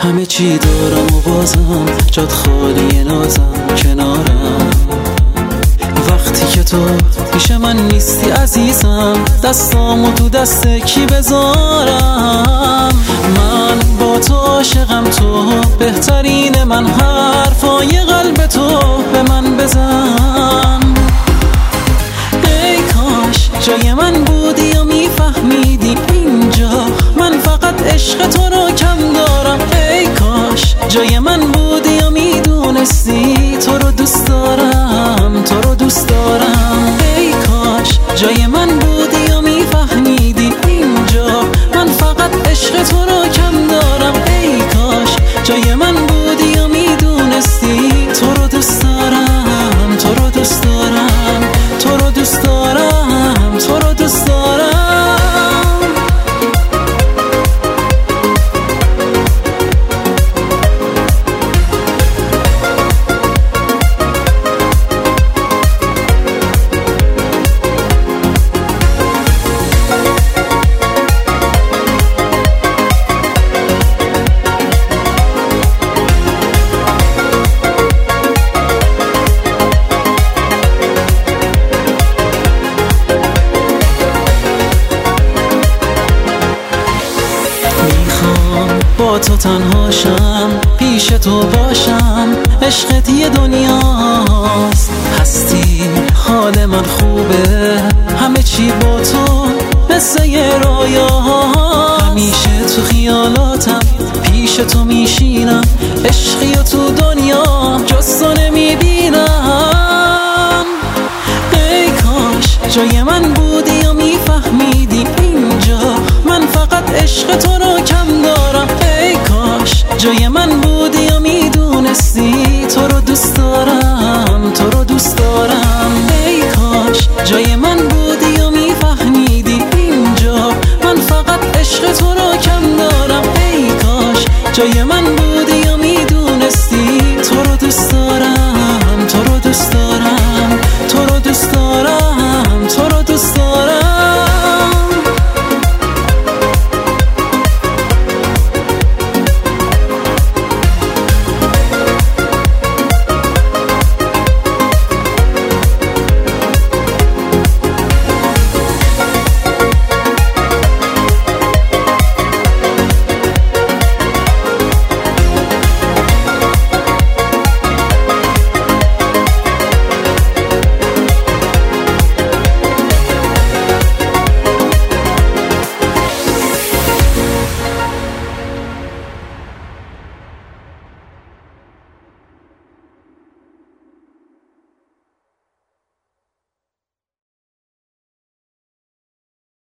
همه چی دارم و بازم جات خالی نازم کنارم. وقتی که تو پیش من نیستی عزیزم، دستامو تو دست کی بذارم؟ من با تو عاشقم، تو بهترین من، حرفای قلب تو به من بزن. ای کاش جای من بودی و میفهمیدی اینجا من فقط عشق تو رو کم دارم. ای کاش جای من بودی و میدونستی تو رو دوست دارم، تو رو دوست دارم. ای کاش جای من بودی و میفهمیدی اینجا من فقط عشق تو رو کم دارم. ای کاش جای من بودی و میدونستی تو رو دوست دارم، تو رو دوست دارم، تو رو دوست دارم، تو رو دوست دارم. با تو تنهاشم، پیش تو باشم، عشقت یه دنیاست. هستی حال من خوبه، همه چی با تو مثل یه رویاست. همیشه تو خیالاتم، پیش تو میشینم، عشقی و تو دنیا جز تو نمیبینم. ای کاش جای من بودی و میفهمیدی اینجا من فقط عشق تو رو کم دارم. ای کاش جای من بودی و میدونستی تو رو دوست دارم، تو رو دوست دارم. ای کاش جای من بودی و میفهمیدی اینجا من فقط عشق تو رو کم دارم. ای کاش جای من بودی